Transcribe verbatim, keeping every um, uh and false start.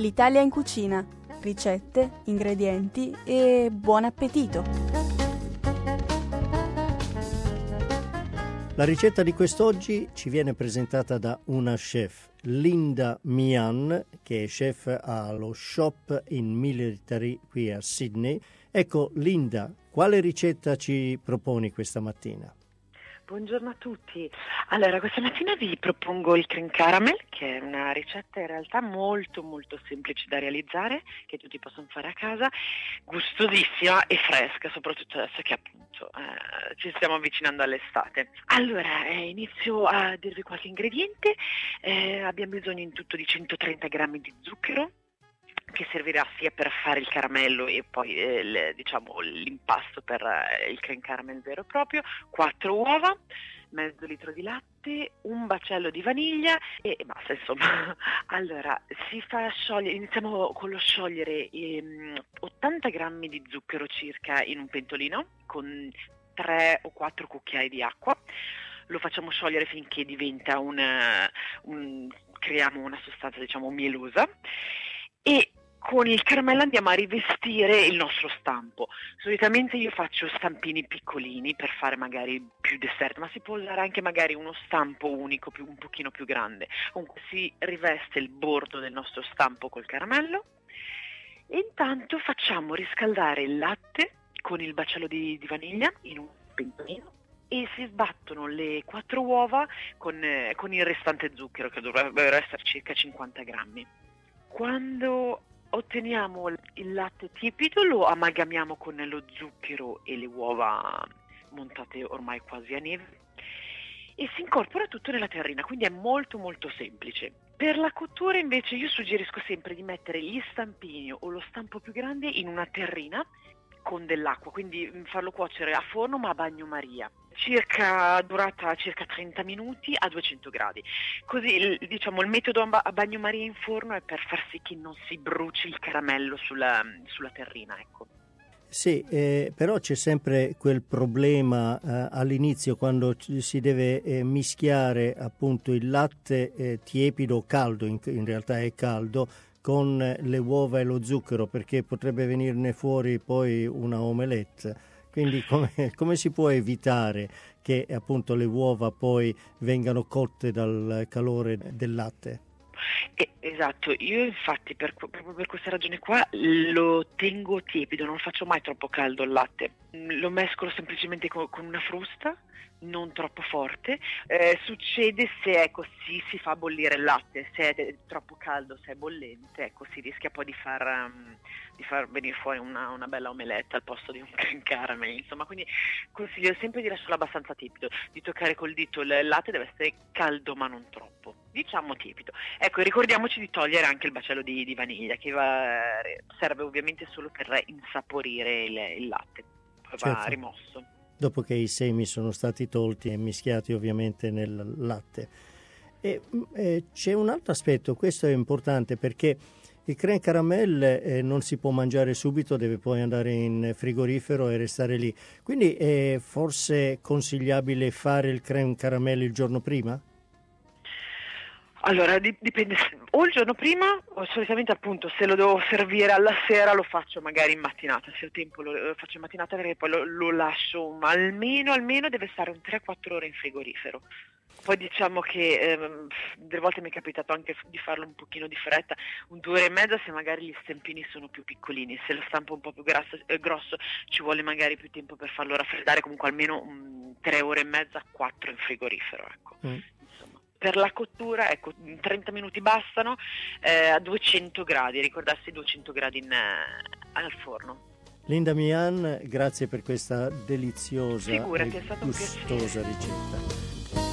L'Italia in cucina. Ricette, ingredienti e buon appetito! La ricetta di quest'oggi ci viene presentata da una chef, Linda Mian, che è chef allo Shop in Military qui a Sydney. Ecco, Linda, quale ricetta ci proponi questa mattina? Buongiorno a tutti. Allora, questa mattina vi propongo il cream caramel, che è una ricetta in realtà molto molto semplice da realizzare, che tutti possono fare a casa, gustosissima e fresca, soprattutto adesso che appunto eh, ci stiamo avvicinando all'estate. Allora, eh, inizio a dirvi qualche ingrediente. Eh, abbiamo bisogno in tutto di centotrenta grammi di zucchero, che servirà sia per fare il caramello e poi eh, le, diciamo l'impasto per eh, il cream caramel vero e proprio, quattro uova, mezzo litro di latte, un baccello di vaniglia e, e basta, insomma. Allora, si fa sciogliere, iniziamo con lo sciogliere ehm, ottanta grammi di zucchero circa in un pentolino con tre o quattro cucchiai di acqua. Lo facciamo sciogliere finché diventa una, un, creiamo una sostanza diciamo mielosa. E con il caramello andiamo a rivestire il nostro stampo. Solitamente io faccio stampini piccolini per fare magari più dessert, ma si può usare anche magari uno stampo unico, più, un pochino più grande. Comunque si riveste il bordo del nostro stampo col caramello e intanto facciamo riscaldare il latte con il baccello di, di vaniglia in un pentolino e si sbattono le quattro uova con, eh, con il restante zucchero, che dovrebbero essere circa cinquanta grammi. Quando otteniamo il latte tiepido lo amalgamiamo con lo zucchero e le uova montate ormai quasi a neve e si incorpora tutto nella terrina, quindi è molto molto semplice. Per la cottura invece io suggerisco sempre di mettere gli stampini o lo stampo più grande in una terrina con dell'acqua, quindi farlo cuocere a forno ma a bagnomaria, circa durata circa trenta minuti a duecento gradi. Così il, diciamo il metodo a bagnomaria in forno è per far sì che non si bruci il caramello sulla, sulla terrina, ecco. Sì, eh, però c'è sempre quel problema eh, all'inizio quando si deve eh, mischiare appunto il latte eh, tiepido o caldo, in, in realtà è caldo, con le uova e lo zucchero, perché potrebbe venirne fuori poi una omelette. Quindi come, come si può evitare che appunto le uova poi vengano cotte dal calore del latte? Eh, esatto, io infatti per, proprio per questa ragione qua lo tengo tiepido, non faccio mai troppo caldo il latte, lo mescolo semplicemente con, con una frusta, non troppo forte. Eh, succede se ecco si, si fa bollire il latte, se è troppo caldo, se è bollente, ecco si rischia poi di far, um, di far venire fuori una, una bella omeletta al posto di un cream caramel, insomma. Quindi consiglio sempre di lasciarlo abbastanza tiepido, di toccare col dito il latte, deve essere caldo ma non troppo, diciamo tiepido. Ecco, ricordiamoci di togliere anche il baccello di, di vaniglia, che va, serve ovviamente solo per insaporire il, il latte, poi va certo, rimosso dopo che i semi sono stati tolti e mischiati ovviamente nel latte. E, e c'è un altro aspetto, questo è importante perché il crème caramel eh, non si può mangiare subito, deve poi andare in frigorifero e restare lì. Quindi è forse consigliabile fare il crème caramel il giorno prima? Allora, dipende, o il giorno prima, o solitamente appunto se lo devo servire alla sera lo faccio magari in mattinata, se ho tempo lo, lo faccio in mattinata perché poi lo, lo lascio, ma almeno, almeno deve stare un tre quattro ore in frigorifero. Poi diciamo che ehm, delle volte mi è capitato anche di farlo un pochino di fretta, un due ore e mezza se magari gli stampini sono più piccolini, se lo stampo un po' più grasso, eh, grosso ci vuole magari più tempo per farlo raffreddare, comunque almeno um, tre ore e mezza, quattro in frigorifero, ecco. Mm. Insomma. Per la cottura, ecco, trenta minuti bastano, eh, a duecento gradi, ricordarsi duecento gradi in, eh, al forno. Linda Mian, grazie per questa deliziosa Figurati, e è stato gustosa un piacere. ricetta.